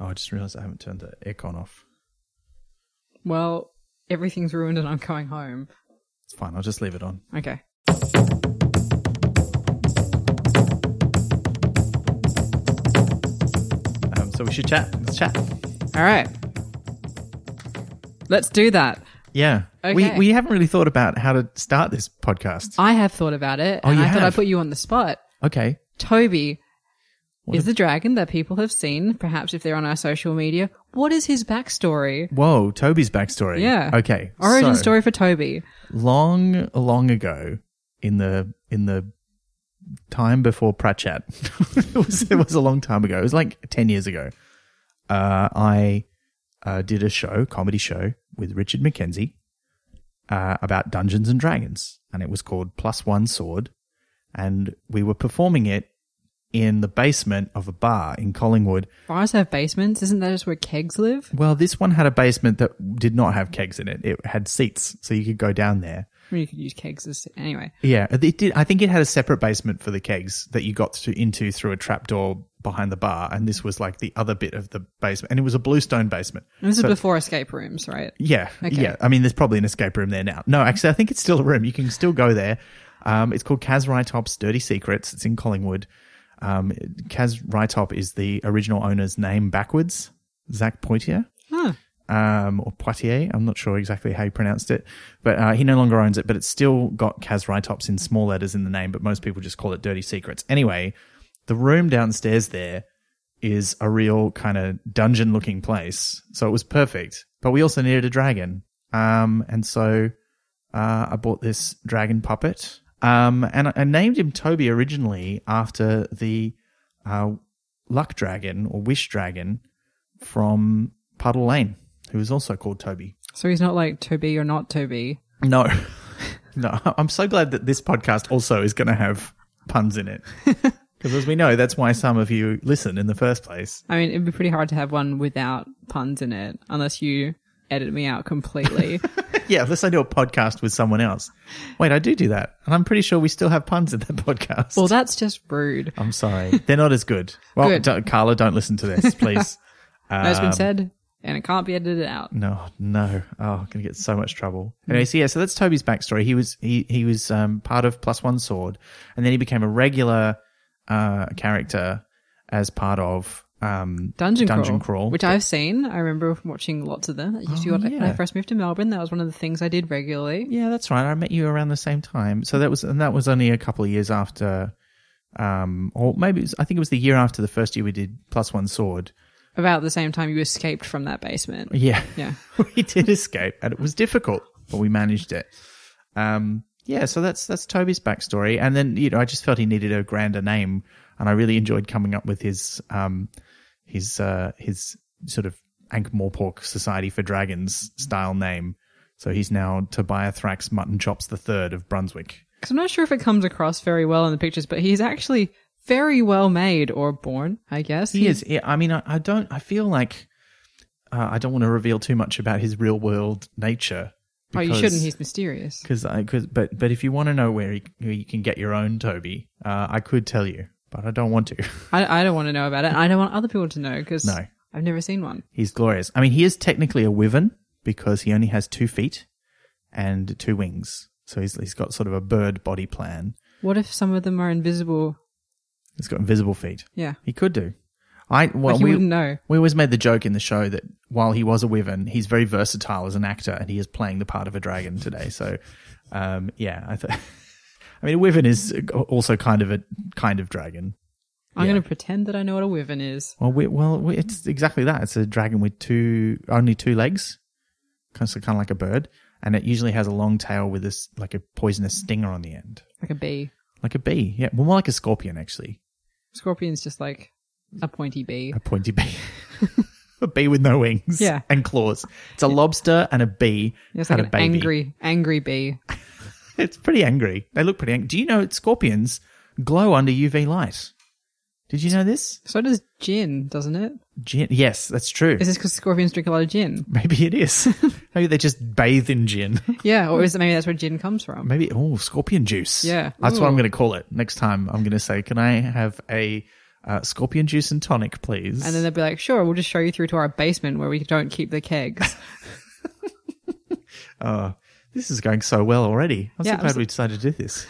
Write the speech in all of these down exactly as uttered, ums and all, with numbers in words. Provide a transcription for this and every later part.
Oh, I just realised I haven't turned the aircon off. Well, everything's ruined and I'm going home. It's fine. I'll just leave it on. Okay. Um, so we should chat. Let's chat. All right. Let's do that. Yeah. Okay. We we haven't really thought about how to start this podcast. I have thought about it. Oh, and you I thought have? I'd put you on the spot. Okay. Toby What is if- the dragon that people have seen, perhaps if they're on our social media. What is his backstory? Whoa, Toby's backstory. Yeah. Okay. Origin so, story for Toby. Long, long ago, in the in the time before Pratchett, it was it was a long time ago. It was like ten years ago. Uh, I uh, did a show, comedy show, with Richard Mackenzie uh, about Dungeons and Dragons, and it was called Plus One Sword, and we were performing it in the basement of a bar in Collingwood. Bars have basements. Isn't that just where kegs live? Well, this one had a basement that did not have kegs in it. It had seats, so you could go down there. I mean, you could use kegs as... Anyway. Yeah, it did. I think it had a separate basement for the kegs that you got to, into through a trapdoor behind the bar, and this was like the other bit of the basement, and it was a bluestone basement. And this So- is before escape rooms, right? Yeah, Okay. yeah. I mean, there's probably an escape room there now. No, actually, I think it's still a room. You can still go there. Um, it's called Kaz Rytop's Dirty Secrets. It's in Collingwood. Um, Kaz Rytop is the original owner's name backwards, Zach Poitier. Huh. Um, or Poitier. I'm not sure exactly how he pronounced it, but uh, he no longer owns it, but it's still got Kaz Rytops in small letters in the name, but most people just call it Dirty Secrets. Anyway, the room downstairs there is a real kind of dungeon looking place. So it was perfect, but we also needed a dragon. Um, and so uh, I bought this dragon puppet. Um, and I, I named him Toby originally after the uh, luck dragon or wish dragon from Puddle Lane, who is also called Toby. So he's not like Toby or not Toby. No, no. I'm so glad that this podcast also is going to have puns in it. Because as we know, that's why some of you listen in the first place. I mean, it'd be pretty hard to have one without puns in it, unless you edit me out completely. Yeah, unless I do a podcast with someone else. Wait, I do do that. And I'm pretty sure we still have puns in that podcast. Well, that's just rude. I'm sorry. They're not as good. Well, Good. Don't, Carla, don't listen to this, please. No, it's been Um, said, and it can't be edited out. No, no. Oh, I'm going to get so much trouble. Anyway, so yeah, so that's Toby's backstory. He was, he, he was, um, part of Plus One Sword, and then he became a regular, uh, character as part of, um, Dungeon, Dungeon Crawl, Crawl. which I've seen. I remember watching lots of them. That used to be Oh, what I- when I yeah. first moved to Melbourne. That was one of the things I did regularly. Yeah, that's right. I met you around the same time. So that was, and that was only a couple of years after, um, or maybe it was, I think it was the year after the first year we did Plus One Sword. About the same time you escaped from that basement. Yeah. Yeah. We did escape, and it was difficult, but we managed it. Um, yeah, so that's that's Toby's backstory, and then you know I just felt he needed a grander name, and I really enjoyed coming up with his um his uh his sort of Ankh-Morpork Society for Dragons style name. So he's now Tobiathrax Mutton Chops the Third of Brunswick. Because I'm not sure if it comes across very well in the pictures, but he's actually very well made or born, I guess. He is. Yeah, I mean, I, I don't. I feel like uh, I don't want to reveal too much about his real world nature. Oh, you shouldn't. He's mysterious. Because I, cause, but, but if you want to know where, he, where you can get your own Toby, uh, I could tell you, but I don't want to. I, I don't want to know about it. And I don't want other people to know because No. I've never seen one. He's glorious. I mean, he is technically a wyvern because he only has two feet and two wings. So he's, he's got sort of a bird body plan. What if some of them are invisible? He's got invisible feet. Yeah. He could do. I well, Like you we wouldn't know. we always made the joke in the show that while he was a wyvern, he's very versatile as an actor, and he is playing the part of a dragon today. So, um, yeah, I th- I mean, a wyvern is also kind of a kind of dragon. I'm Yeah. going to pretend that I know what a wyvern is. Well, we, well, we, it's exactly that. It's a dragon with two only two legs, kind of kind of like a bird, and it usually has a long tail with this like a poisonous stinger on the end, Like a bee. like a bee. Yeah, well, more like a scorpion actually. Scorpion's just like a pointy bee. A pointy bee. A bee with no wings Yeah. and claws. It's a lobster and a bee It's had like a an baby. angry, angry bee. It's pretty angry. They look pretty angry. Do you know that scorpions glow under U V light? Did you know this? So does gin, doesn't it? Gin. Yes, that's true. Is this because scorpions drink a lot of gin? Maybe it is. Maybe they just bathe in gin. Yeah, or is it maybe that's where gin comes from? Maybe, oh, scorpion juice. Yeah. That's what Ooh. I'm going to call it. Next time I'm going to say, can I have a uh, scorpion juice and tonic, please. And then they'll be like, sure, we'll just show you through to our basement where we don't keep the kegs. Oh, this is going so well already. I'm Yeah, so I'm glad so- we decided to do this.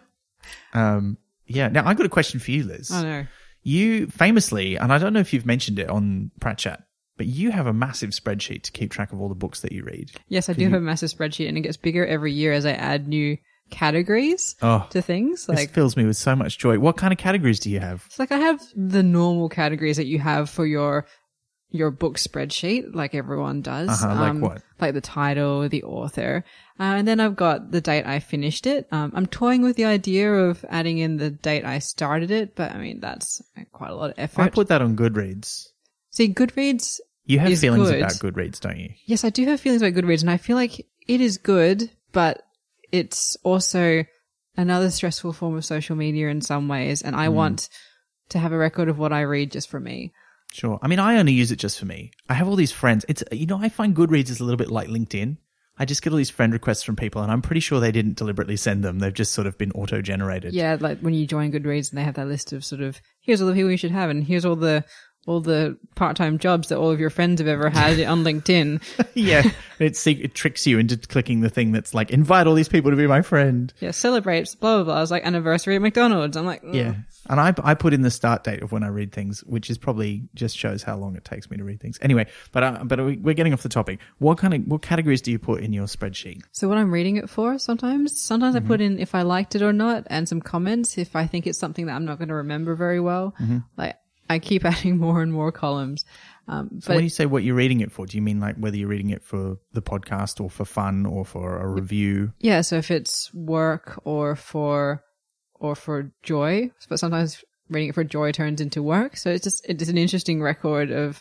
um, yeah. Now, I've got a question for you, Liz. Oh, no. You famously, and I don't know if you've mentioned it on Pratt Chat, but you have a massive spreadsheet to keep track of all the books that you read. Yes, I do have a massive spreadsheet, and it gets bigger every year as I add new categories Oh, to things. this Like, fills me with so much joy. What kind of categories do you have? it's like I have the normal categories that you have for your your book spreadsheet, like everyone does. Uh-huh, like what? Like the title, the author. Uh, and then I've got the date I finished it. Um, I'm toying with the idea of adding in the date I started it, but I mean, that's quite a lot of effort. I put that on Goodreads. See, Goodreads, You have is feelings good. about Goodreads, don't you? yes, I do have feelings about Goodreads, and I feel like it is good, but it's also another stressful form of social media in some ways, and I want to have a record of what I read just for me. Sure. I mean, I only use it just for me. I have all these friends. It's, you know, I find Goodreads is a little bit like LinkedIn. I just get all these friend requests from people, and I'm pretty sure they didn't deliberately send them. They've just sort of been auto-generated. Yeah, like when you join Goodreads and they have that list of sort of, here's all the people you should have, and here's all the all the part-time jobs that all of your friends have ever had on LinkedIn. Yeah. It, it tricks you into clicking the thing that's like, invite all these people to be my friend. Yeah, celebrates, blah, blah, blah. It's like anniversary at McDonald's. I'm like, mm. Yeah. And I, I put in the start date of when I read things, which is probably just shows how long it takes me to read things. Anyway, but uh, but we- we're getting off the topic. What kind of what categories do you put in your spreadsheet? So what I'm reading it for sometimes, sometimes Mm-hmm. I put in if I liked it or not and some comments if I think it's something that I'm not going to remember very well. Mm-hmm. Like I keep adding more and more columns. Um, So but when you say what you're reading it for, do you mean like whether you're reading it for the podcast or for fun or for a review? yeah, so if it's work or for, or for joy, but sometimes reading it for joy turns into work. So it's just, it's an interesting record of,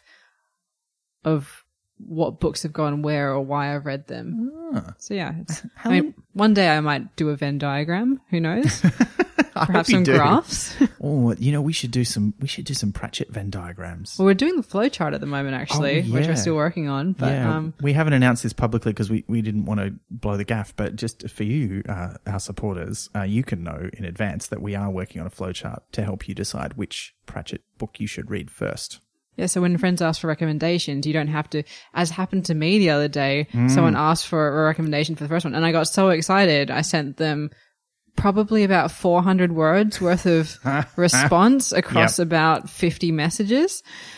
of what books have gone where or why I've read them. Ah. So yeah, it's, How I many- mean, one day I might do a Venn diagram. Who knows? I Perhaps hope you some do. graphs. Oh, you know, we should do some we should do some Pratchett Venn diagrams. Well, we're doing the flow chart at the moment, actually, Oh, which yeah. we're still working on. But yeah, um, we haven't announced this publicly because we, we didn't want to blow the gaff, but just for you, uh, our supporters, uh, you can know in advance that we are working on a flowchart to help you decide which Pratchett book you should read first. yeah, so when friends ask for recommendations, you don't have to, as happened to me the other day, Mm. someone asked for a recommendation for the first one, and I got so excited, I sent them probably about four hundred words worth of response across Yep. about fifty messages.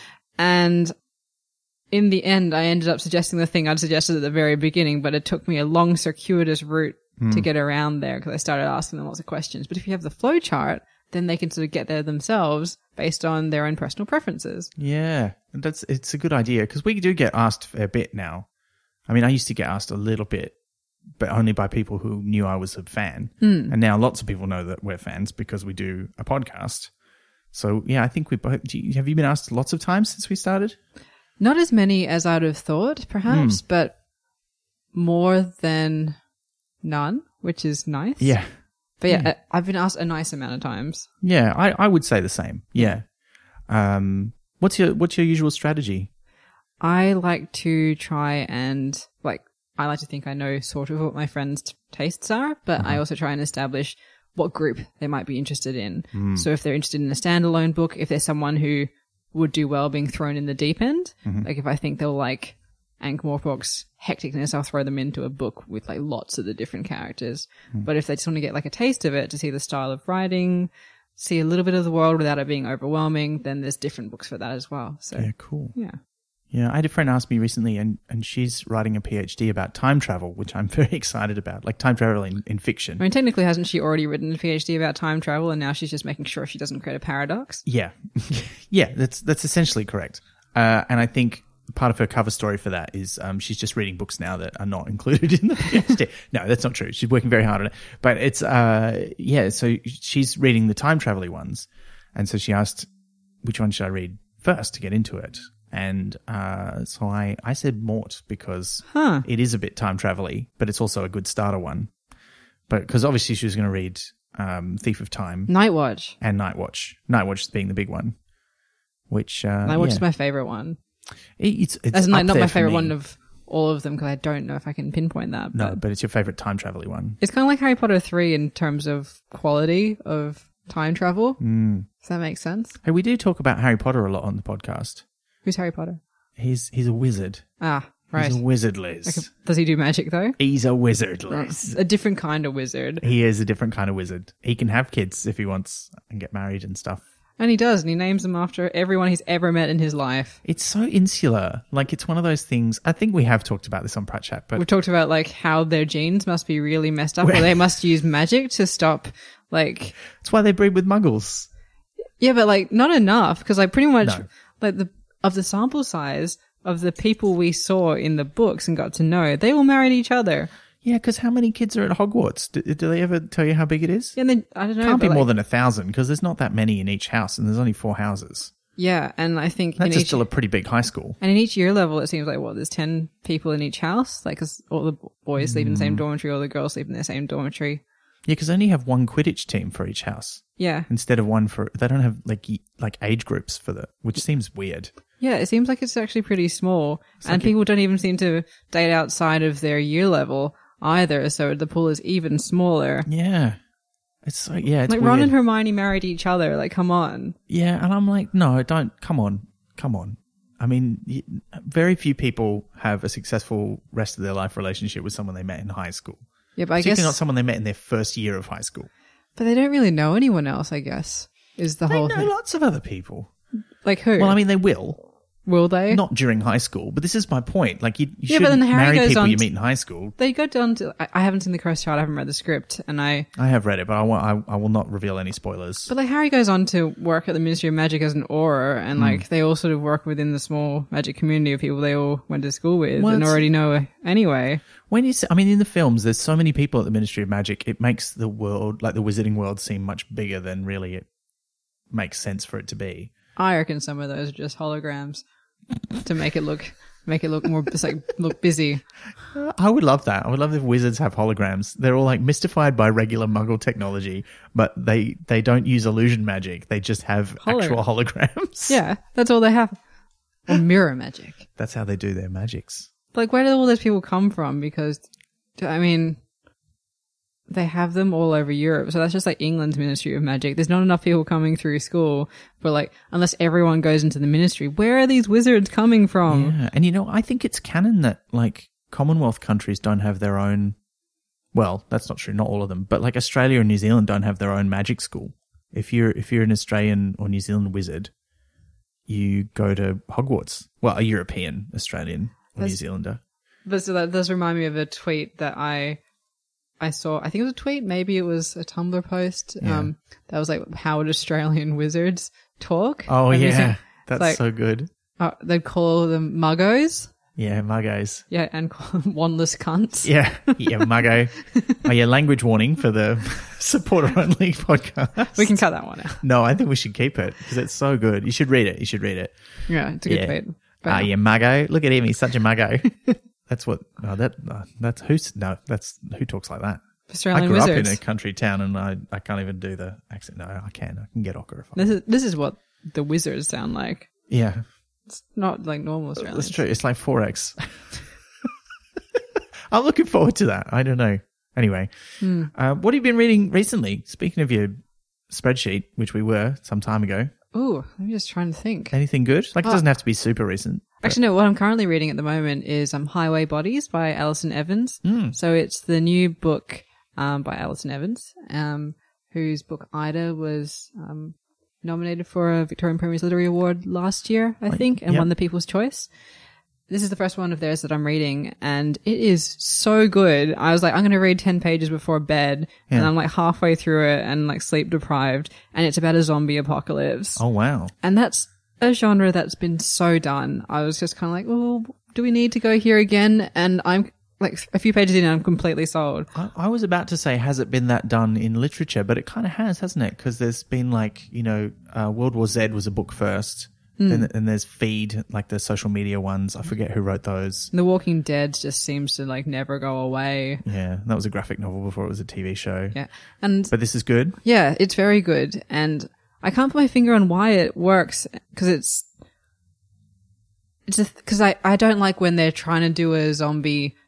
And in the end, I ended up suggesting the thing I'd suggested at the very beginning, but it took me a long circuitous route Hmm. to get around there because I started asking them lots of questions. But if you have the flow chart, then they can sort of get there themselves based on their own personal preferences. Yeah, that's it's a good idea because we do get asked a bit now. I mean, I used to get asked a little bit, but only by people who knew I was a fan. Hmm. And now lots of people know that we're fans because we do a podcast. So yeah, I think we both. Do you, have you been asked lots of times since we started? Not as many as I'd have thought, perhaps, Hmm. but more than none, which is nice. Yeah, But yeah, I- I've been asked a nice amount of times. yeah. I, I would say the same. Yeah. Um. What's your What's your usual strategy? I like to try and, like, I like to think I know sort of what my friends' t- tastes are, but I also try and establish what group they might be interested in. So if they're interested in a standalone book, if there's someone who would do well being thrown in the deep end, like if I think they'll like Ankh-Morpork's hecticness, I'll throw them into a book with like lots of the different characters. But if they just want to get like a taste of it, to see the style of writing, see a little bit of the world without it being overwhelming, then there's different books for that as well. So Yeah, cool. yeah. Yeah, I had a friend ask me recently, and, and she's writing a PhD about time travel, which I'm very excited about, like time travel in, in fiction. I mean, technically, hasn't she already written a PhD about time travel, and now she's just making sure she doesn't create a paradox? Yeah, yeah, that's that's essentially correct. Uh, and I think part of her cover story for that is um, she's just reading books now that are not included in the PhD. No, that's not true. She's working very hard on it. But it's uh, yeah, so she's reading the time travel ones, and so she asked, which one should I read first to get into it? And uh, so I, I said Mort because Huh. it is a bit time travel-y, but it's also a good starter one. But because obviously she was going to read um, Thief of Time Night Watch. and Night Watch. Night Watch being the big one, which uh, Night Watch yeah. is my favorite one. It- it's, it's As in, like, up not there my for favorite me. one of all of them, because I don't know if I can pinpoint that. No, But but it's your favorite time travel-y one. it's kind of like Harry Potter three in terms of quality of time travel. Mm. Does that make sense? Hey, we do talk about Harry Potter a lot on the podcast. Who's Harry Potter? He's he's a wizard. Ah, right. He's a wizard, Liz. Okay. Does he do magic though? He's a wizard, Liz. A different kind of wizard. He is a different kind of wizard. He can have kids if he wants and get married and stuff. And he does, and he names them after everyone he's ever met in his life. It's so insular. Like, it's one of those things. I think we have talked about this on Pratt Chat, but We've talked about like how their genes must be really messed up, or they must use magic to stop. Like, it's why they breed with muggles. yeah, but like not enough, because like pretty much No. like the of the sample size of the people we saw in the books and got to know, they all married each other. Yeah, because how many kids are at Hogwarts? Do, do they ever tell you how big it is? And then I don't know, Can't be but, more like, than a thousand because there's not that many in each house, and there's only four houses. yeah, and I think That's in a each, still a pretty big high school. and in each year level, it seems like what there's ten people in each house, like 'cause all the boys sleep in the Mm. same dormitory, all the girls sleep in the same dormitory. Yeah, because they only have one Quidditch team for each house Yeah, instead of one for. They don't have like y- like age groups for that, which seems weird. yeah, it seems like it's actually pretty small, and like people don't even seem to date outside of their year level either. So the pool is even smaller. Yeah, it's so yeah, it's Like weird. Ron and Hermione married each other. Like, come on. Yeah, and I'm like, no, don't. Come on, come on. I mean, y- very few people have a successful rest of their life relationship with someone they met in high school. Yeah, but I Particularly guess, not someone they met in their first year of high school. but they don't really know anyone else. I guess is the They whole know thing. lots of other people. Like who? Well, I mean, they will. Will they? Not during high school, but this is my point. Like, you, you Yeah, but shouldn't then Harry marry goes people on you to- meet in high school. They go down to. I, I haven't seen the Cursed Child. I haven't read the script, and I. I have read it, but I, won't, I, I will not reveal any spoilers. But like Harry goes on to work at the Ministry of Magic as an Auror, and like they all sort of work within the small magic community of people they all went to school with Well, and it's- already know anyway. When you say, I mean, in the films, there's so many people at the Ministry of Magic, it makes the world, like the wizarding world, seem much bigger than really it makes sense for it to be. I reckon some of those are just holograms to make it look make it look more just like look busy. I would love that. I would love if wizards have holograms. They're all like mystified by regular Muggle technology, but they they don't use illusion magic. They just have Holo- actual holograms. Yeah, that's all they have. Or mirror magic. That's how they do their magics. Like, where do all those people come from? Because, I mean, they have them all over Europe. So that's just like England's Ministry of Magic. There's not enough people coming through school. But like, unless everyone goes into the ministry, where are these wizards coming from? Yeah, and you know, I think it's canon that like Commonwealth countries don't have their own. Well, that's not true. Not all of them, but like Australia and New Zealand don't have their own magic school. If you're if you're an Australian or New Zealand wizard, you go to Hogwarts. Well, a European, Australian, or That's- New Zealander. But so that does remind me of a tweet that I I saw. I think it was a tweet. Maybe it was a Tumblr post. Yeah. Um, that was like, how would Australian wizards talk? Oh Have you yeah, seen- that's like- so good. Uh, they'd call them muggos. Yeah, muggos. Yeah, and call them wandless cunts. Yeah, yeah, muggo. Oh yeah, language warning for the supporter only podcast. We can cut that one out. No, I think we should keep it because it's so good. You should read it. You should read it. Yeah, it's a good Yeah. tweet. But Ah, yeah, muggo. Look at him. He's such a muggo. That's what. No, that. No, that's who's. No, that's who talks like that. Australian I grew wizards. up in a country town, and I, I can't even do the accent. No, I can. I can get ochre if I. This is this is what the wizards sound like. Yeah, It's not like normal Australians. that's true. It's like four X. I'm looking forward to that. I don't know. Anyway, Hmm. uh, what have you been reading recently? Speaking of your spreadsheet, which we were some time ago, Ooh, I'm just trying to think. anything good? Like, it Oh. doesn't have to be super recent. but- Actually, no. What I'm currently reading at the moment is um, Highway Bodies by Alison Evans. Mm. So it's the new book um, by Alison Evans, um, whose book Ida was um, nominated for a Victorian Premier's Literary Award last year, I think, and yep. won the People's Choice. This is the first one of theirs that I'm reading, and it is so good. I was like, I'm going to read ten pages before bed, and Yeah. I'm like halfway through it and like sleep deprived, and it's about a zombie apocalypse. Oh wow. And that's a genre that's been so done. I was just kind of like, well, do we need to go here again? And I'm like a few pages in and I'm completely sold. I, I was about to say, has it been that done in literature? But it kind of has, hasn't it? Because there's been like, you know, uh, World War Z was a book first. Hmm. And, and there's Feed, like the social media ones. I forget who wrote those. The Walking Dead just seems to like never go away. Yeah, that was a graphic novel before it was a T V show. Yeah. And But this is good. yeah, it's very good. And I can't put my finger on why it works because it's, it's just because I, I don't like when they're trying to do a zombie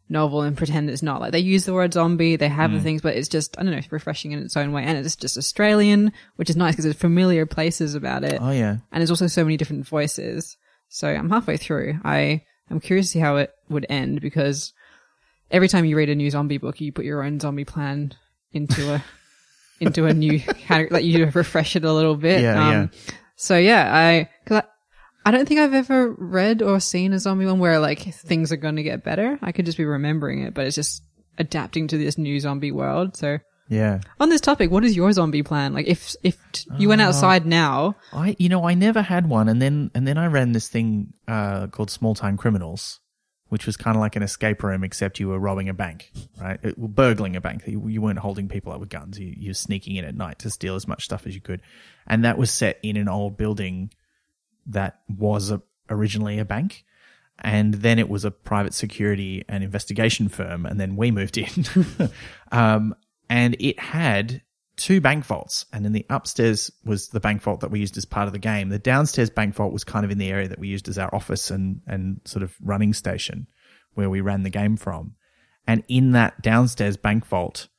novel and pretend it's not. Like they use the word zombie, they have Mm. the things, but it's just, I don't know, refreshing in its own way. And it's just Australian, which is nice because there's familiar places about it. Oh yeah. And there's also so many different voices. So I'm halfway through. I am curious to see how it would end because every time you read a new zombie book, you put your own zombie plan into a into a new category. Like you refresh it a little bit. Yeah, um, yeah. So yeah, I because I, I don't think I've ever read or seen a zombie one where like things are going to get better. I could just be remembering it, but it's just adapting to this new zombie world. So Yeah. on this topic, what is your zombie plan? Like if if t- you went outside now, I, you know, I never had one, and then and then I ran this thing uh, called Small Time Criminals, which was kind of like an escape room, except you were robbing a bank, right? It, well, burgling a bank. You, you weren't holding people up with guns. You, you were sneaking in at night to steal as much stuff as you could, and that was set in an old building that was a, originally a bank, and then it was a private security and investigation firm, and then we moved in. um, And it had two bank vaults, and in the upstairs was the bank vault that we used as part of the game. The downstairs bank vault was kind of in the area that we used as our office and, and sort of running station where we ran the game from. And in that downstairs bank vault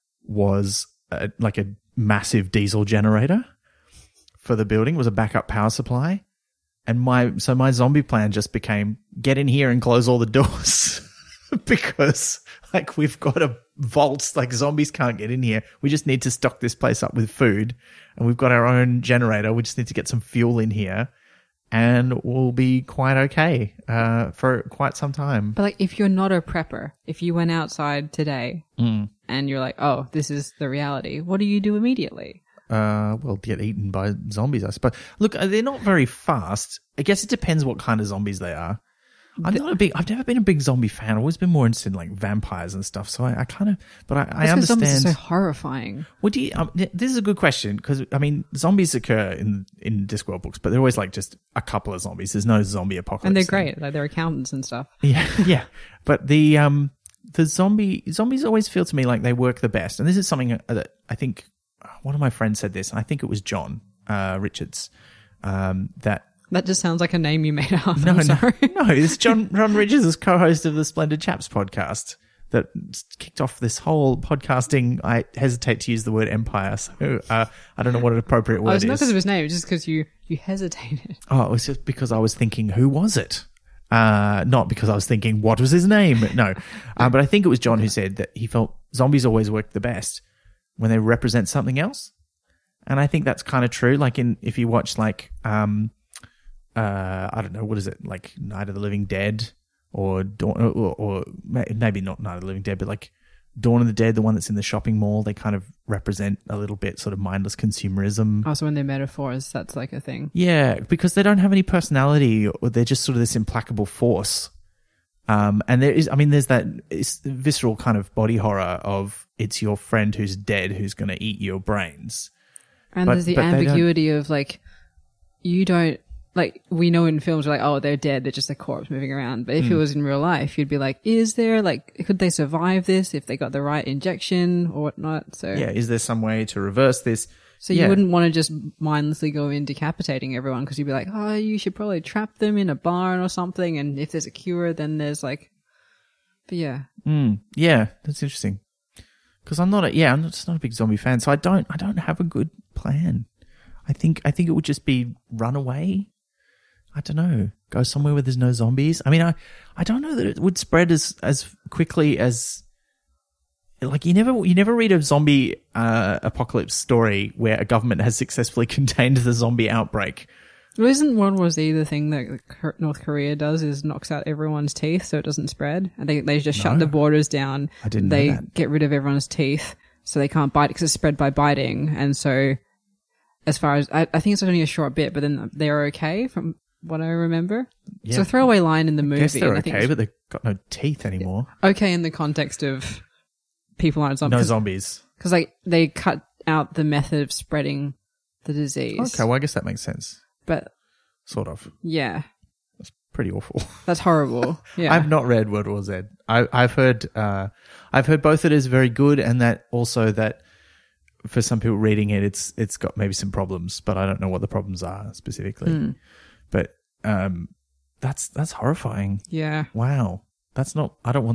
was a, like a massive diesel generator for the building, was a backup power supply. And my, so my zombie plan just became get in here and close all the doors because like we've got a vault, like zombies can't get in here. We just need to stock this place up with food, and we've got our own generator. We just need to get some fuel in here and we'll be quite okay, uh, for quite some time. but like if you're not a prepper, if you went outside today Mm. and you're like, oh, this is the reality, what do you do immediately? Uh, well, get eaten by zombies, I suppose. Look, they're not very fast. I guess it depends what kind of zombies they are. I'm not a big. I've never been a big zombie fan. I've always been more interested in like vampires and stuff. So I, I kind of, but I, I That's 'cause understand. zombies are so horrifying. What do you? Um, this is a good question because I mean, zombies occur in in Discworld books, but they're always like just a couple of zombies. There's no zombie apocalypse, And they're thing. great. Like they're accountants and stuff. Yeah, yeah. But the um the zombie zombies always feel to me like they work the best, and this is something that I think one of my friends said this, and I think it was John uh, Richards um, that. That just sounds like a name you made up. No, I'm no, sorry. no. It's John John Richards, is co-host of the Splendid Chaps podcast that kicked off this whole podcasting. I hesitate to use the word empire, so uh, I don't know what an appropriate word Oh, it's not is. because of his name, it's just because you, you hesitated. Oh, it was just because I was thinking, who was it? Uh, not because I was thinking, what was his name? No. Uh, but I think it was John who said that he felt zombies always work the best when they represent something else. And I think that's kind of true. Like in, if you watch like, um, uh, I don't know, what is it? Like Night of the Living Dead or Dawn, or, or maybe not Night of the Living Dead, but like Dawn of the Dead, the one that's in the shopping mall, they kind of represent a little bit sort of mindless consumerism. Also, when they're metaphors, that's like a thing. Yeah, because they don't have any personality, or they're just sort of this implacable force. Um, and there is, I mean, there's that it's the visceral kind of body horror of it's your friend who's dead who's going to eat your brains. And But- there's the but they don't- ambiguity of like, you don't, like, we know in films, we're like, oh, they're dead, they're just a corpse moving around. But if Hmm. it was in real life, you'd be like, is there, like, could they survive this if they got the right injection or whatnot? So, Yeah, is there some way to reverse this? so yeah. you wouldn't want to just mindlessly go in decapitating everyone because you'd be like, oh, you should probably trap them in a barn or something. And if there's a cure, then there's like, but yeah. Mm, yeah, that's interesting. Because I'm not a yeah, I'm not, just not a big zombie fan, so I don't I don't have a good plan. I think I think it would just be run away. I don't know, go somewhere where there's no zombies. I mean, I I don't know that it would spread as as quickly as like you never you never read a zombie uh, apocalypse story where a government has successfully contained the zombie outbreak. Well, isn't World War Z the thing that K- North Korea does is knocks out everyone's teeth so it doesn't spread? And they, they just shut No. the borders down. I didn't know They that. get rid of everyone's teeth so they can't bite because it's spread by biting. And so as far as, I, I think it's only a short bit, but then they're okay from what I remember. Yeah. It's a throwaway line in the movie. I guess they're and I think okay, it's but they've got no teeth anymore. okay in the context of people aren't zombies. No zombies. Because like they cut out the method of spreading the disease. Okay, well I guess that makes sense. But Sort of. yeah, Pretty awful. that's horrible. Yeah. I've not read World War Z. I, I've heard, uh, I've heard both it is very good, and that also that for some people reading it, it's it's got maybe some problems, but I don't know what the problems are specifically. Hmm. But um, that's that's horrifying. yeah. Wow, that's not. I don't want that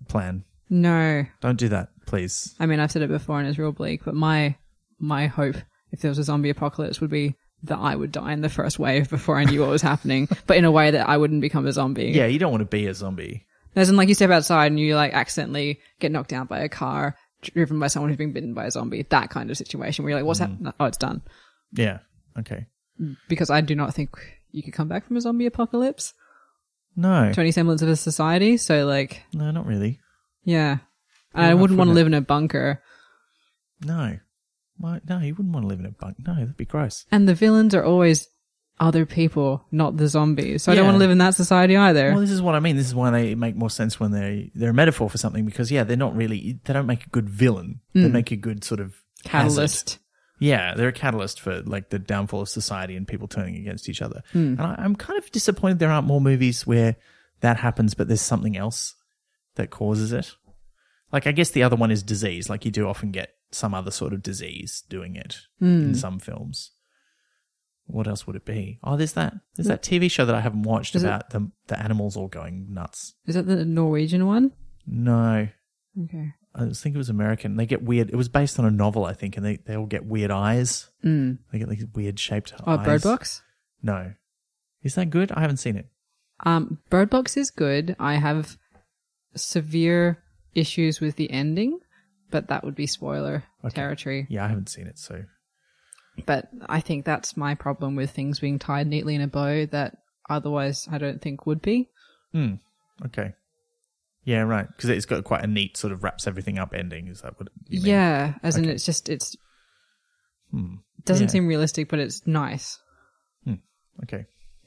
plan. No. Don't do that, please. I mean, I've said it before and it's real bleak, but my my hope, if there was a zombie apocalypse, would be that I would die in the first wave before I knew what was happening, but in a way that I wouldn't become a zombie. Yeah, you don't want to be a zombie. As in, like, you step outside and you, like, accidentally get knocked down by a car, driven by someone who's been bitten by a zombie. That kind of situation where you're like, what's Mm. happening? Oh, it's done. Yeah, okay. Because I do not think you could come back from a zombie apocalypse No. to any semblance of a society. So, like, No, not really. yeah. And Yeah, I wouldn't want to wouldn't it? live in a bunker. No. Why? No, you wouldn't want to live in a bunk. No, that'd be gross. And the villains are always other people, not the zombies. So I don't Yeah. want to live in that society either. Well, this is what I mean. This is why they make more sense when they they're a metaphor for something, because yeah, they're not really. They don't make a good villain. They make a good sort of Catalyst. hazard. Yeah, they're a catalyst for like the downfall of society and people turning against each other. And I, I'm kind of disappointed there aren't more movies where that happens, but there's something else that causes it. Like, I guess the other one is disease. Like, you do often get some other sort of disease doing it in some films. What else would it be? Oh, there's that. There's that T V show that I haven't watched Is it- about the the animals all going nuts. Is that the Norwegian one? No, Okay. I was think it was American. They get weird. It was based on a novel, I think, and they, they all get weird eyes. Mm. They get like weird shaped Oh, eyes. Bird Box? No. Is that good? I haven't seen it. Um, Bird Box is good. I have severe issues with the ending, but that would be spoiler Okay. territory. Yeah, I haven't seen it, so But I think that's my problem with things being tied neatly in a bow that otherwise I don't think would be. mm, okay. Yeah, right. Because it's got quite a neat sort of wraps everything up ending. Is that what you mean? Yeah, as in Okay. it's just, it's, Hmm. doesn't Yeah. seem realistic, but it's nice-ish. Okay.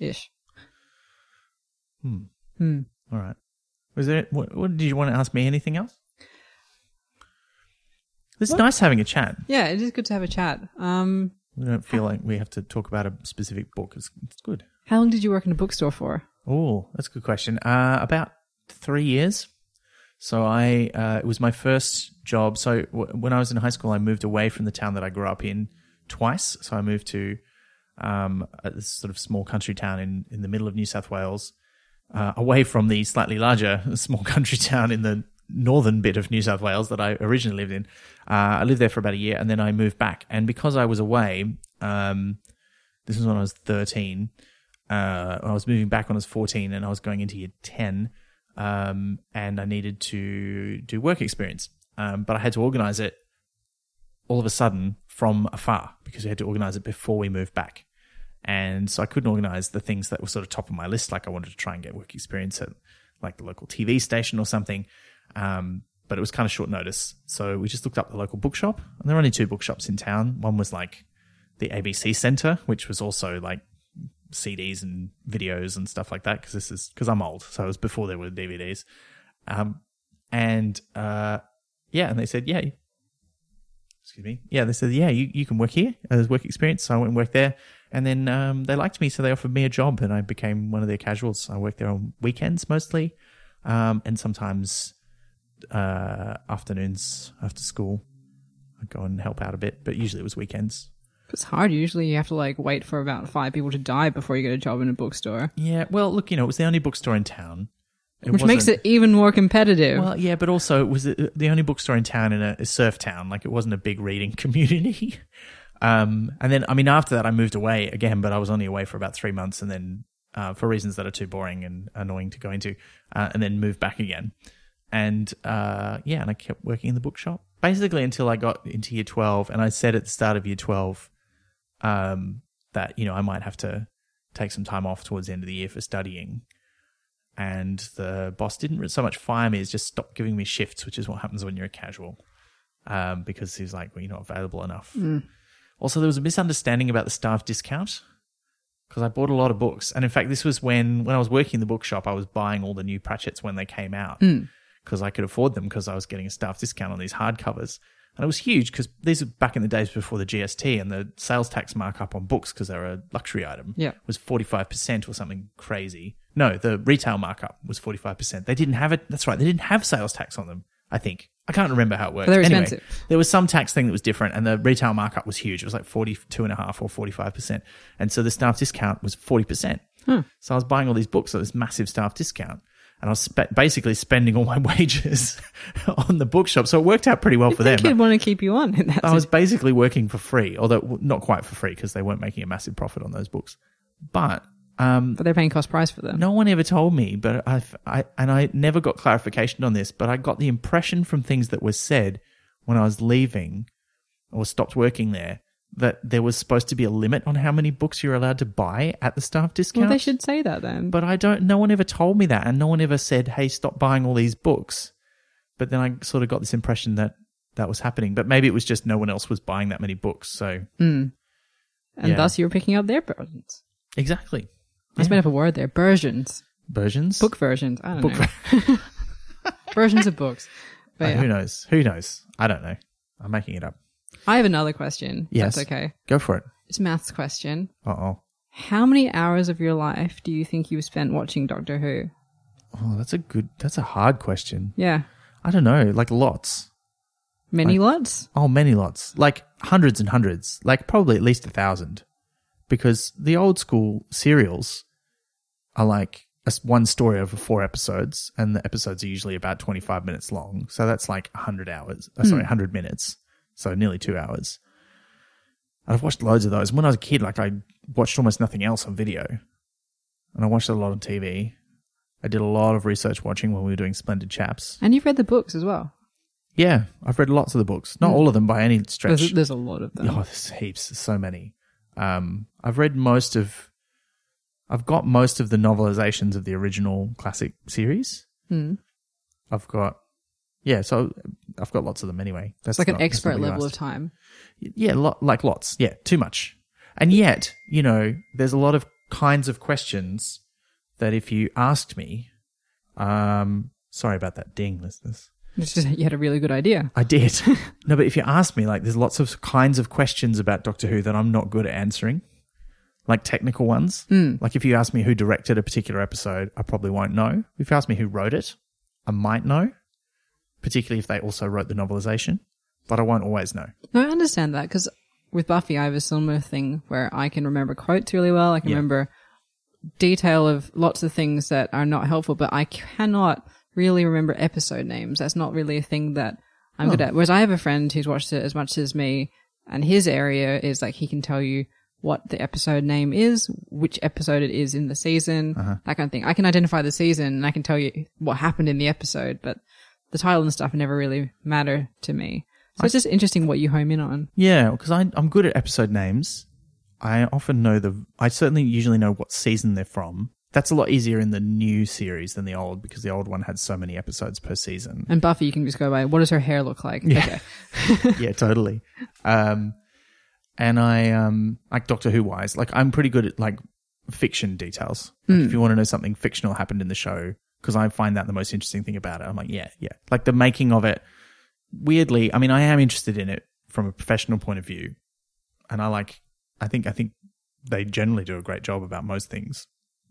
Hmm. All right. Was there? What, what did you want to ask me? Anything else? It's nice having a chat. Yeah, it is good to have a chat. Um, We don't feel like we have to talk about a specific book. It's, it's good. how long did you work in a bookstore for? Oh, that's a good question. Uh, about three years. So I, uh, it was my first job. So w- when I was in high school, I moved away from the town that I grew up in twice. So I moved to um, a sort of small country town in, in the middle of New South Wales, uh, away from the slightly larger small country town in the northern bit of New South Wales that I originally lived in. Uh, I lived there for about a year and then I moved back. And because I was away, um, this was when I was thirteen. Uh, I was moving back when I was fourteen and I was going into year ten. Um, and I needed to do work experience. Um, but I had to organize it all of a sudden from afar because we had to organize it before we moved back. And so I couldn't organize the things that were sort of top of my list. Like I wanted to try and get work experience at like the local T V station or something. Um, but it was kind of short notice. So we just looked up the local bookshop and there were only two bookshops in town. One was like the A B C Centre, which was also like C Ds and videos and stuff like that. Cause this is, cause I'm old. So it was before there were D V Ds. Um, and, uh, yeah. And they said, yeah, excuse me. Yeah. They said, yeah, you, you can work here. Uh, There's work experience. So I went and worked there. And then um, they liked me, so they offered me a job, and I became one of their casuals. I worked there on weekends mostly, um, and sometimes uh, afternoons after school. I'd go and help out a bit, but usually it was weekends. It's hard. Usually you have to like wait for about five people to die before you get a job in a bookstore, Yeah, well, look, you know, it was the only bookstore in town. It which makes wasn't- it even more competitive. Well, yeah, but also it was the the only bookstore in town in a, a surf town. Like it wasn't a big reading community. Um, and then, I mean, after that, I moved away again, but I was only away for about three months and then, uh, for reasons that are too boring and annoying to go into, uh, and then moved back again. And, uh, yeah, and I kept working in the bookshop basically until I got into year twelve. And I said at the start of year twelve, um, that, you know, I might have to take some time off towards the end of the year for studying. And the boss didn't so much fire me as just stop giving me shifts, which is what happens when you're a casual. Um, because he's like, well, you're not available enough. Mm. Also, there was a misunderstanding about the staff discount because I bought a lot of books. And in fact, this was when, when I was working in the bookshop, I was buying all the new Pratchett's when they came out because Mm. I could afford them because I was getting a staff discount on these hardcovers. And it was huge because these are back in the days before the G S T, and the sales tax markup on books because they're a luxury item Yeah. was forty-five percent or something crazy. No, the retail markup was forty-five percent. They didn't have it. That's right. They didn't have sales tax on them, I think. I can't remember how it worked. But they're anyway, expensive. there was some tax thing that was different, and the retail markup was huge. It was like forty-two and a half or forty-five percent. And so the staff discount was forty percent. Huh. So I was buying all these books at this massive staff discount. and I was spe- basically spending all my wages on the bookshop. So it worked out pretty well I for think them. he'd want to keep you on in that I was sense. basically working for free, although not quite for free because they weren't making a massive profit on those books. But um, But they're paying cost price for them. no one ever told me, but I've, I and I never got clarification on this, but I got the impression from things that were said when I was leaving or stopped working there that there was supposed to be a limit on how many books you're allowed to buy at the staff discount. Well, they should say that then. But I don't, no one ever told me that, and no one ever said, hey, stop buying all these books. But then I sort of got this impression that that was happening. But maybe it was just no one else was buying that many books. So, Mm. And Yeah. thus you were picking up their versions. exactly. That's made up a word there. Versions. Versions? Book versions. I don't Book know. Versions of books. But Uh, yeah. Who knows? Who knows? I don't know. I'm making it up. I have another question. if Yes. That's okay. Go for it. It's a maths question. Uh-oh. How many hours of your life do you think you've spent watching Doctor Who? Oh, that's a good, that's a hard question. Yeah. I don't know, like lots. Many lots? Oh, many lots. Like hundreds and hundreds. Like probably at least a thousand. Because the old school serials are like a s one story over four episodes, and the episodes are usually about twenty-five minutes long. So that's like one hundred hours. Uh, sorry, one hundred minutes. So nearly two hours. I've watched loads of those. When I was a kid, like I watched almost nothing else on video. And I watched a lot on T V. I did a lot of research watching when we were doing Splendid Chaps. And you've read the books as well. Yeah, I've read lots of the books. Not all of them by any stretch. There's, there's a lot of them. Oh, there's heaps. There's so many. Um, I've read most of... I've got most of the novelizations of the original classic series. Hmm. I've got... Yeah, so I've got lots of them anyway. That's It's like an not- that's expert not what you level of asked. time. Yeah, lo- like lots. Yeah, too much. And yet, you know, there's a lot of kinds of questions that if you asked me... Um, sorry about that ding, listeners. It's just you had a really good idea. I did. No, but if you ask me, like, there's lots of kinds of questions about Doctor Who that I'm not good at answering, like technical ones. Mm. Like, if you ask me who directed a particular episode, I probably won't know. If you ask me who wrote it, I might know, particularly if they also wrote the novelization, but I won't always know. No, I understand that because with Buffy, I have a similar thing where I can remember quotes really well. I can Yeah. remember detail of lots of things that are not helpful, but I cannot really remember episode names. That's not really a thing that I'm good at. Whereas I have a friend who's watched it as much as me, and his area is like he can tell you what the episode name is, which episode it is in the season, Uh-huh. that kind of thing. I can identify the season and I can tell you what happened in the episode, but the title and stuff never really matter to me. So it's just interesting what you home in on. Yeah, because I'm good at episode names. I often know the... I certainly usually know what season they're from. That's a lot easier in the new series than the old, because the old one had so many episodes per season. And Buffy, you can just go by, what does her hair look like? Yeah. Okay. Yeah, totally. Um, and I, um, like Doctor Who wise, like I'm pretty good at like fiction details. Like if you want to know something fictional happened in the show, because I find that the most interesting thing about it. I'm like, yeah, yeah. Like the making of it, weirdly, I mean, I am interested in it from a professional point of view. And I like, I think, I think they generally do a great job about most things.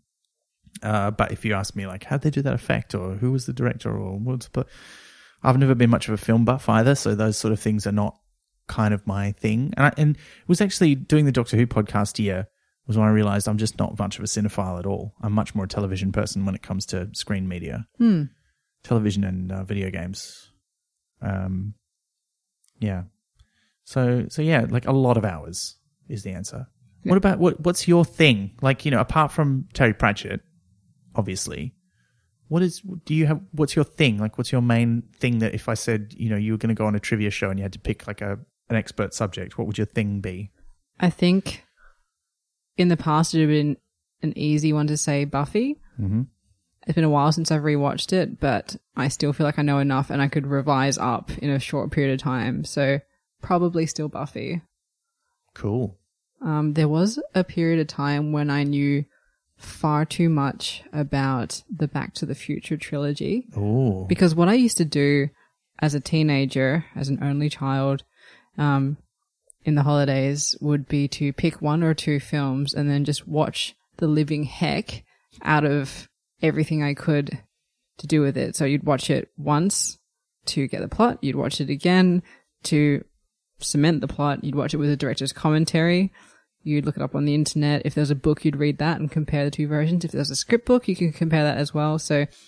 Uh, but if you ask me, like, how'd they do that effect, or who was the director, or what's the... I've never been much of a film buff either, so those sort of things are not kind of my thing. And, I, and it was actually doing the Doctor Who podcast here was when I realized I'm just not much of a cinephile at all. I'm much more a television person when it comes to screen media, Hmm. television and uh, video games. Um, yeah. So, so yeah, like a lot of hours is the answer. Yeah. What about what? What's your thing? Like, you know, apart from Terry Pratchett, obviously, what is? Do you have? What's your thing? Like, what's your main thing that if I said, you know, you were going to go on a trivia show and you had to pick like a an expert subject, what would your thing be? I think in the past it would have been an easy one to say Buffy. Mm-hmm. It's been a while since I've rewatched it, but I still feel like I know enough and I could revise up in a short period of time. So probably still Buffy. Cool. Um, there was a period of time when I knew far too much about the Back to the Future trilogy. Oh, Because what I used to do as a teenager, as an only child, um, in the holidays would be to pick one or two films and then just watch the living heck out of everything I could to do with it. So you'd watch it once to get the plot. You'd watch it again to cement the plot. You'd watch it with a director's commentary. You'd look it up on the internet. If there's a book, you'd read that and compare the two versions. If there's a script book, you can compare that as well. So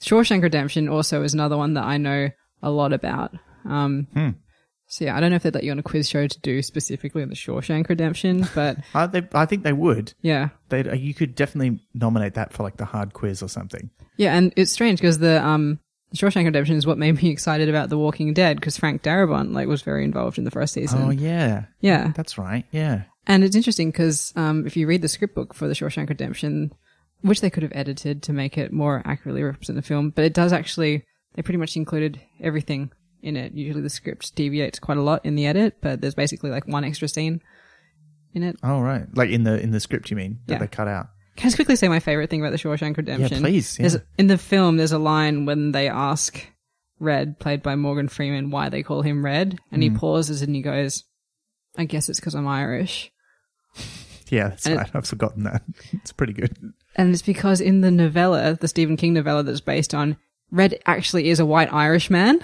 Shawshank Redemption also is another one that I know a lot about. Um, Hmm. So yeah, I don't know if they'd let you on a quiz show to do specifically on the Shawshank Redemption, but I, they, I think they would. yeah. They you could definitely nominate that for like the hard quiz or something. Yeah, and it's strange because the um, Shawshank Redemption is what made me excited about The Walking Dead because Frank Darabont like was very involved in the first season. Oh yeah, Yeah. that's right. Yeah, And it's interesting because um, if you read the script book for The Shawshank Redemption, which they could have edited to make it more accurately represent the film, but it does actually, they pretty much included everything in it. Usually the script deviates quite a lot in the edit, but there's basically like one extra scene in it. oh right, like in the in the script, you mean that Yeah. they cut out? Can I just quickly say my favorite thing about The Shawshank Redemption? Yeah, please. Yeah. There's, in the film, there's a line when they ask Red, played by Morgan Freeman, why they call him Red, and Mm. he pauses and he goes, I guess it's because I'm Irish. Yeah, that's and right. I've forgotten that. It's pretty good. And it's because in the novella, the Stephen King novella that's based on, Red actually is a white Irish man.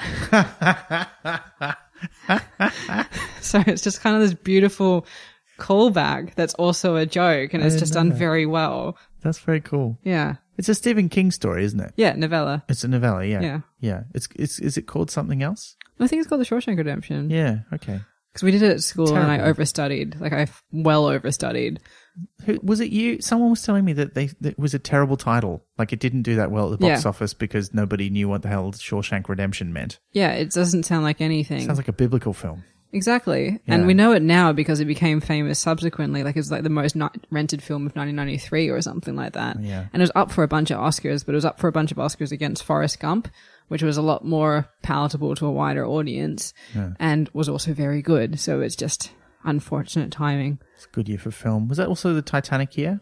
So it's just kind of this beautiful callback that's also a joke, and I it's didn't just know done that. very well. That's very cool. Yeah. It's a Stephen King story, isn't it? Yeah, novella. It's a novella. Yeah, Yeah. yeah. It's it's is it called something else? I think it's called The Shawshank Redemption. Yeah. Okay. Because we did it at school and I Terrible. overstudied. Like, I well overstudied. Who, was it you? Someone was telling me that they that it was a terrible title. Like it didn't do that well at the box Yeah. office because nobody knew what the hell Shawshank Redemption meant. Yeah, it doesn't sound like anything. Sounds like a biblical film. Exactly. Yeah. And we know it now because it became famous subsequently. Like, it's like the most not rented film of nineteen ninety-three or something like that. Yeah. And it was up for a bunch of Oscars, but it was up for a bunch of Oscars against Forrest Gump, which was a lot more palatable to a wider audience Yeah. and was also very good. So it's just unfortunate timing. It's a good year for film. Was that also the Titanic year?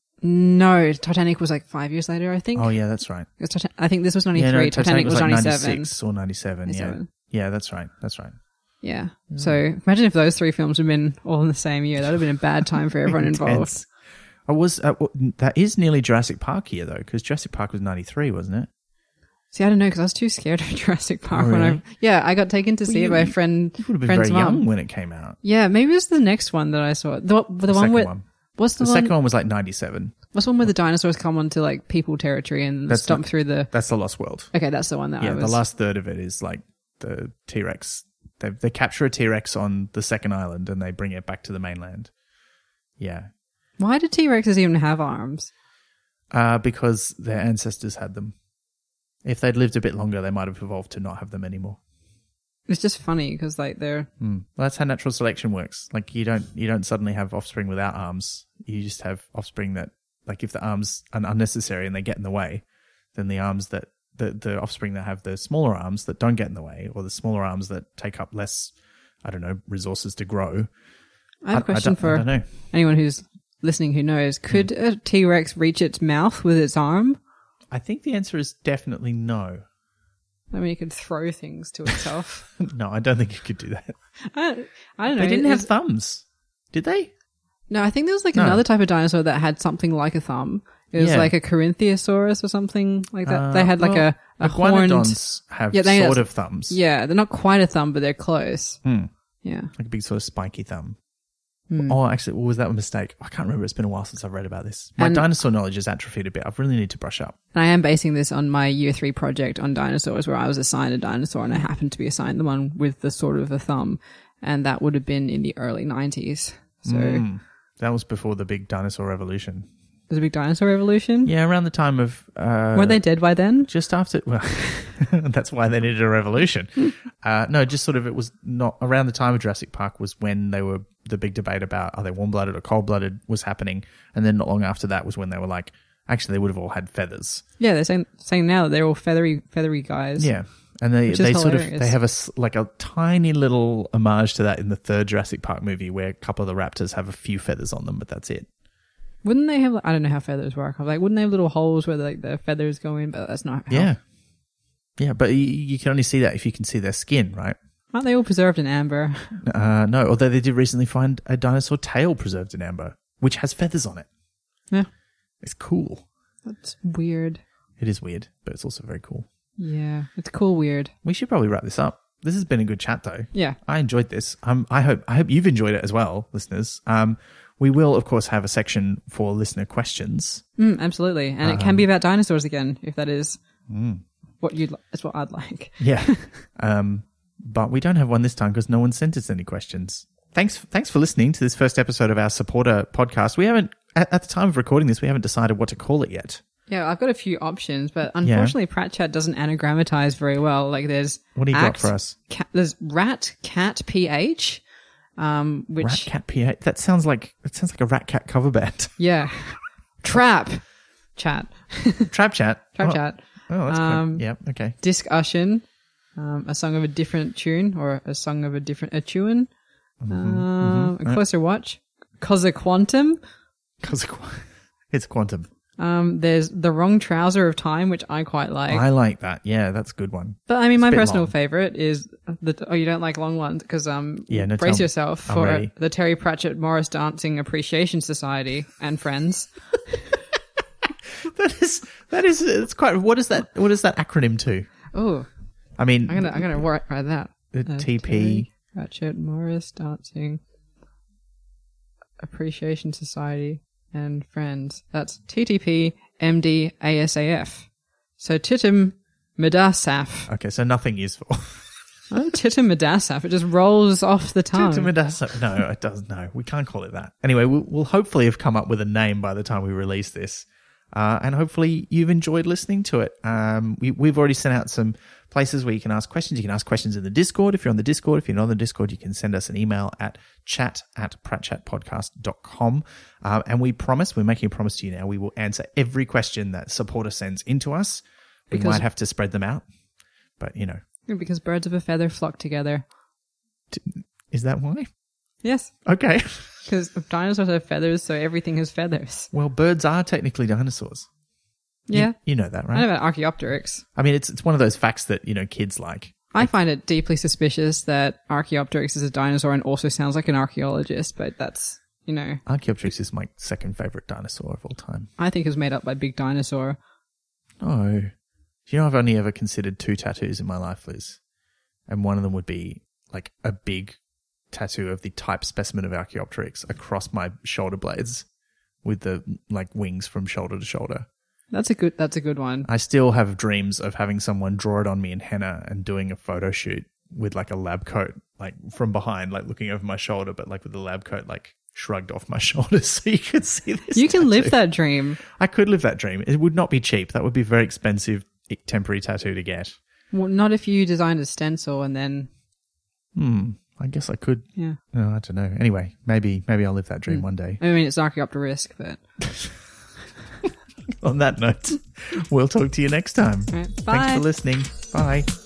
No, Titanic was like five years later, I think. Oh yeah, that's right. It was Titan- I think this was ninety-three. Yeah, no, Titanic, was like ninety-seven. ninety-six or ninety-seven. Yeah, ninety-seven. yeah, that's right. That's right. Yeah. So imagine if those three films had been all in the same year. That would have been a bad time for everyone involved. Intense. I was uh, w- that is nearly Jurassic Park here though, because Jurassic Park was ninety-three, wasn't it? See, I don't know because I was too scared of Jurassic Park Oh, when really? I. Yeah, I got taken to see you- it by a friend. You would have been friend's very mum. young when it came out. Yeah, maybe it was the next one that I saw. The, the, The one second where one. what's the, The one? second one was like ninety-seven. What's the one where the dinosaurs come onto like people territory and That's stomp not- through the? That's the Lost World. Okay, that's the one that I Yeah, was. the last third of it is like the T-Rex. They they capture a T-Rex on the second island and they bring it back to the mainland. Yeah, Why do T Rexes even have arms? uh, because their ancestors had them. If they'd lived a bit longer, they might have evolved to not have them anymore. It's just funny because like they're. Mm. Well, that's how natural selection works. Like you don't you don't suddenly have offspring without arms. You just have offspring that, like, if the arms are unnecessary and they get in the way, then the arms that the the offspring that have the smaller arms that don't get in the way, or the smaller arms that take up less, I don't know, resources to grow. I have a question don't, for I don't know. anyone who's listening who knows. Could a T Rex reach its mouth with its arm? I think the answer is definitely no. I mean, it could throw things to itself. No, I don't think you could do that. I, I don't know. They didn't have Is- thumbs, did they? No, I think there was like No. another type of dinosaur that had something like a thumb. It was Yeah. like a Corinthiosaurus or something like that. they had like Uh, well, a, a the horned. Iguanodons have Yeah, they- sort of thumbs. Yeah, they're not quite a thumb, but they're close. Hmm. Yeah. Like a big sort of spiky thumb. Hmm. Oh, actually, what was that a mistake? I can't remember. It's been a while since I've read about this. My And- dinosaur knowledge has atrophied a bit. I really need to brush up. And I am basing this on my year three project on dinosaurs where I was assigned a dinosaur and I happened to be assigned the one with the sort of a thumb. And that would have been in the early nineties. So Mm. That was before the big dinosaur revolution. there's a big dinosaur revolution. Yeah, around the time of... Uh, Were they dead by then? Just after... Well, that's why they needed a revolution. uh, no, just sort of it was not... Around the time of Jurassic Park was when they were... The big debate about are they warm-blooded or cold-blooded was happening. And then not long after that was when they were like, actually, they would have all had feathers. Yeah, they're saying, saying now that they're all feathery, feathery guys. Yeah. And they, Which is they sort of, hilarious. they have a, s- like a tiny little homage to that in the third Jurassic Park movie where a couple of the raptors have a few feathers on them, but that's it. Wouldn't they have, like, I don't know how feathers work. I'm like, wouldn't they have little holes where like the feathers go in? But that's not how. Yeah. Yeah, but you, you can only see that if you can see their skin, right? Aren't they all preserved in amber? Uh, no, although they did recently find a dinosaur tail preserved in amber, which has feathers on it. Yeah. It's cool. That's weird. It is weird, but it's also very cool. Yeah. It's cool weird. We should probably wrap this up. This has been a good chat, though. Yeah. I enjoyed this. Um, I hope I hope you've enjoyed it as well, listeners. Um, we will, of course, have a section for listener questions. Mm, absolutely. And it can be about dinosaurs again, if that is what you'd. Li- that's what I'd like. Yeah. um, but we don't have one this time because no one sent us any questions. Thanks, thanks for listening to this first episode of our supporter podcast. We haven't, at, at the time of recording this, we haven't decided what to call it yet. Yeah, I've got a few options, but unfortunately, yeah. Prat Chat doesn't anagrammatize very well. Like, there's what do you act, got for us? Cat, there's rat cat ph, um, which rat cat ph. That sounds like that sounds like a Rat Cat cover band. Yeah, trap chat, trap chat, trap oh. chat. Oh, that's um, quite, yeah, okay. Discussion, um, a song of a different tune or a song of a different a tune. Mm-hmm, um, mm-hmm. A closer watch. Cause quantum. Cause it's quantum. Um, there's the wrong trouser of time, which I quite like. I like that. Yeah, that's a good one. But I mean, It's a my bit personal long. favorite is the. Oh, you don't like long ones because um, Yeah, no, brace tell me. yourself I'm for ready. the Terry Pratchett Morris Dancing Appreciation Society and Friends. That is that is it's quite. What is that? What is that acronym to? Oh, I mean, I'm gonna I'm gonna write, write that. the Uh, T P. Terry Pratchett Morris Dancing Appreciation Society and Friends. That's T T P M D A S A F. So Titim Medasaf. Okay, so nothing useful. Oh, Titim Medasaf. It just rolls off the tongue. Titimidasa- No, it doesn't. No, we can't call it that. Anyway, we'll, we'll hopefully have come up with a name by the time we release this. Uh, and hopefully you've enjoyed listening to it. Um, we, we've already sent out some places where you can ask questions. You can ask questions in the Discord. If you're on the Discord, if you're not on the Discord, you can send us an email at chat at pratchatpodcast dot com. Um, and we promise, we're making a promise to you now, we will answer every question that supporter sends into us. We Because- might have to spread them out, but you know, Because birds of a feather flock together. is that why? Yes. Okay. Because dinosaurs have feathers, so everything has feathers. Well, birds are technically dinosaurs. You- Yeah. You, know that, I right? know about Archaeopteryx. I mean, it's it's one of those facts that, you know, kids like. I find it deeply suspicious that Archaeopteryx is a dinosaur and also sounds like an archaeologist, but that's, you know, Archaeopteryx is my second favorite dinosaur of all time. I think it was made up by Big Dinosaur. Oh. You know, I've only ever considered two tattoos in my life, Liz. And one of them would be like a big tattoo of the type specimen of Archaeopteryx across my shoulder blades with the like wings from shoulder to shoulder. That's a good, that's a good one. I still have dreams of having someone draw it on me in henna and doing a photo shoot with like a lab coat, like from behind, like looking over my shoulder, but like with the lab coat, like shrugged off my shoulders so you could see this. You can tattoo. live that dream. I could live that dream. It would not be cheap. That would be a very expensive temporary tattoo to get. Well, not if you designed a stencil and then, Hmm. I guess I could. yeah. No, I don't know. Anyway, maybe maybe I'll live that dream one day. I mean, it's Archaeopteryx, but. On that note, we'll talk to you next time. All right, Thanks bye. for listening. Bye.